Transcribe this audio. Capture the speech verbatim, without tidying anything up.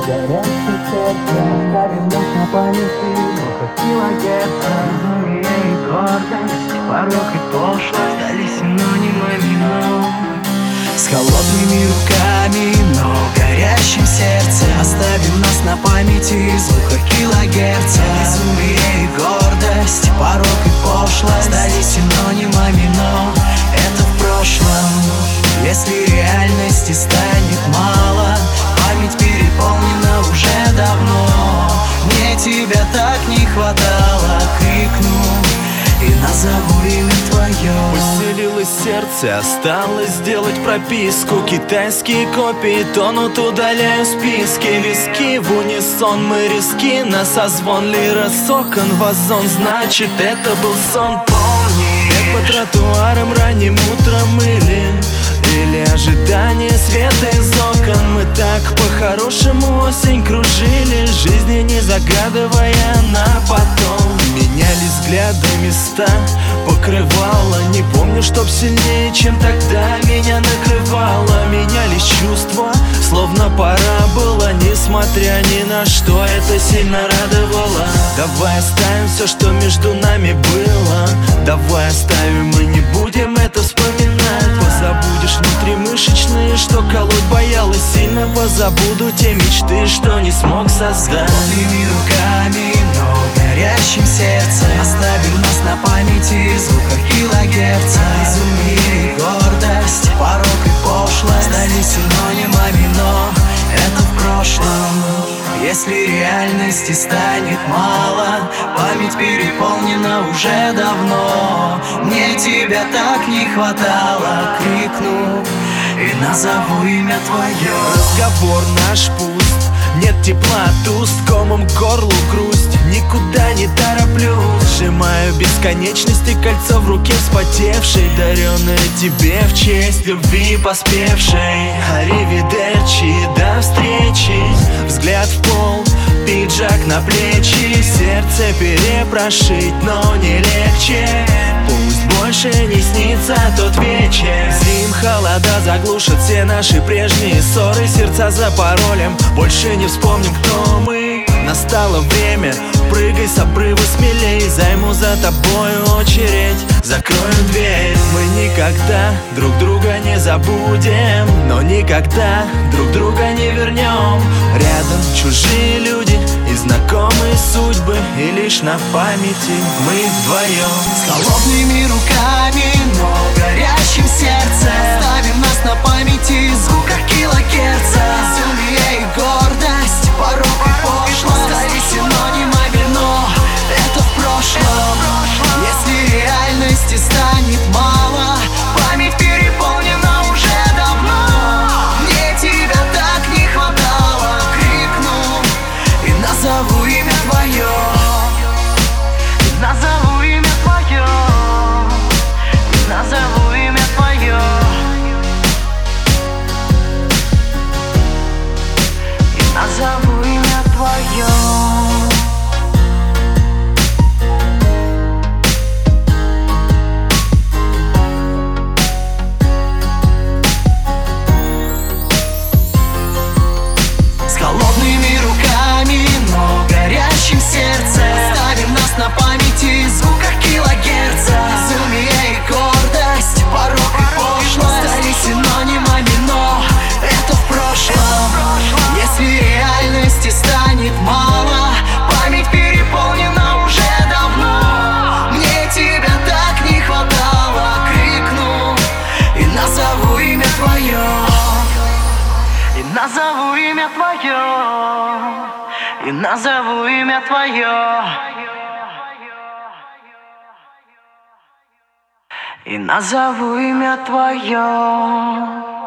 горящее сердце оставим нас на памяти. Много килогерца, безумие и гордость, порок и пошлость стали синонимами вновь. С холодными руками, но в горящем сердце оставим нас на памяти звука килогерца. Безумие и гордость, порок и пошлость стали синонимами, но это в прошлом. Если реальности станет мало, память переполнена уже давно. Мне тебя так не хватало, крикну и назову имя твое. Поселилось сердце, осталось сделать прописку. Китайские копии тонут, удаляю списки. Виски в унисон, мы риски. На созвон лира сокон вазон. Значит, это был сон, помни. Как по тротуарам ранним утром или Или ожидание света из окон. Мы так по-хорошему осень кружили, жизни не загадывая на потом. Меняли взгляды, места покрывало. Не помню, чтоб сильнее, чем тогда меня накрывало. Менялись чувства, словно пора было. Несмотря ни на что, это сильно радовало. Давай оставим все, что между нами было. Давай оставим, мы не будем это вспоминать. Позабудешь внутримышечные, что колоть боялась сильно. Позабуду те мечты, что не смог создать. Холодными руками, но в горящем сердце оставим нас на памяти звука килогерца. Безумие и гордость, порок и пошлость стали синонимами, но это в прошлом. Если реальности станет мало, память переполнена уже давно. Мне тебя так не хватало, крикну и назову имя твое. Разговор наш пуст, нет тепла от уст, комом к горлу грусть. Никуда не тороплюсь, сжимаю бесконечности, кольцо в руке вспотевшей, даренное тебе в честь любви поспевшей. Аривидерчи, до встречи. Взгляд в пол, пиджак на плечи. Сердце перепрошить, но не легче. Пусть больше не снится тот вечер. Зим холода заглушат все наши прежние ссоры. Сердца за паролем, больше не вспомним, кто мы. Настало время, прыгай с обрыва смелей. Займу за тобой очередь, закрою дверь. Мы никогда друг друга не забудем, но никогда друг друга не вернем. Рядом чужие люди и знакомые судьбы, и лишь на памяти мы вдвоем. С холодными руками, но в горящем сердце оставим нас на памяти звука килогерца. Безумие и гордость, порок и пошлость стали синонимами, но это в прошлом. Если реальности станет мало, память переполнена уже давно. Мне тебя так не хватало, крикну и назову имя твое. Назову имя твое, назову имя твое, и назову имя твое. С холодными руками, но в горящем сердце оставим нас на памяти звука килогерца. Безумие и гордость, порок и пошлость стали синонимами, но это в прошлом. Если реальности станет мало, память переполнена уже давно. Мне тебя так не хватало, крикну и назову имя твое. И назову имя твое, и назову имя твое, и назову имя твое.